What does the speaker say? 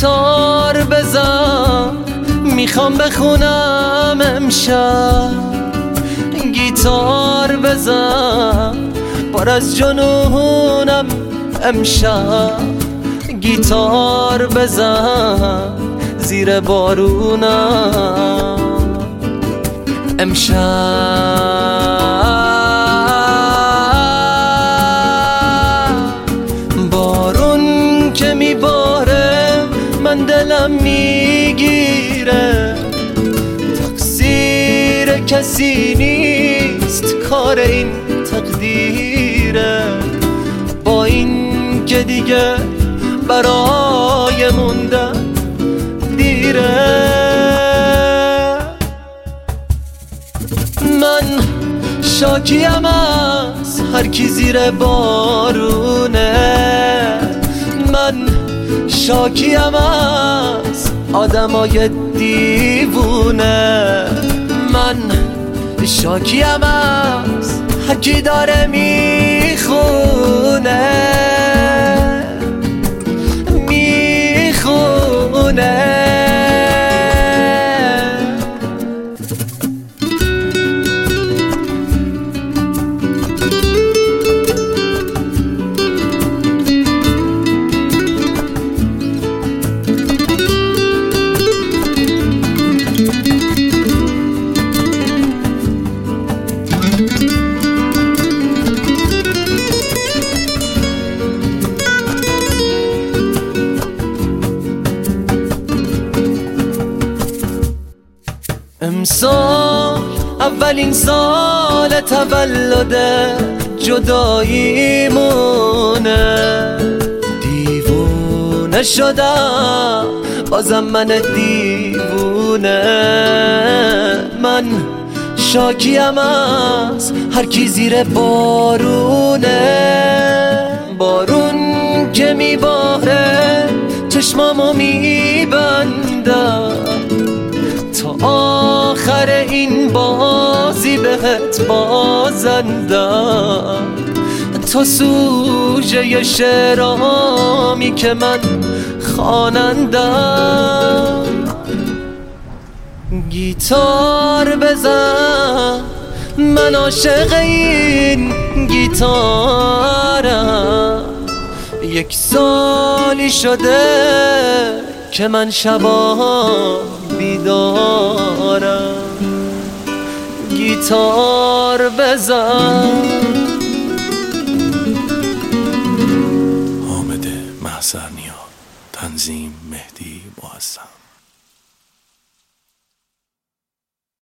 گیتار بزن میخوام بخونم امشب، گیتار بزن پر از جنونم امشب، گیتار بزن زیر بارونم امشب. بارون که میباره من دلم میگیره، تقصیر کسی نیست کار این تقدیره، با این که دیگه برای موندن دیره. من شاکیم از هر کی زیر بارونه، من شاکیم از آدمای دیوونه، من شاکیم از هر کی داره میخونه. امسال اولین سال تولد جداییمونه، دیوونه شدم بازم من دیوونه. من شاکیم از هر کی زیر بارونه، بارون که میباره چشمامو میبندم تا آخر این بازی بهت بازندم، تا سوژه شعرامی که من خوانندم. گیتار بزن من عاشق این گیتارم، یک سالی شده که من شبا بیدارم. گیتار بزن. حامد محضرنیا، تنظیم مهدی معظم.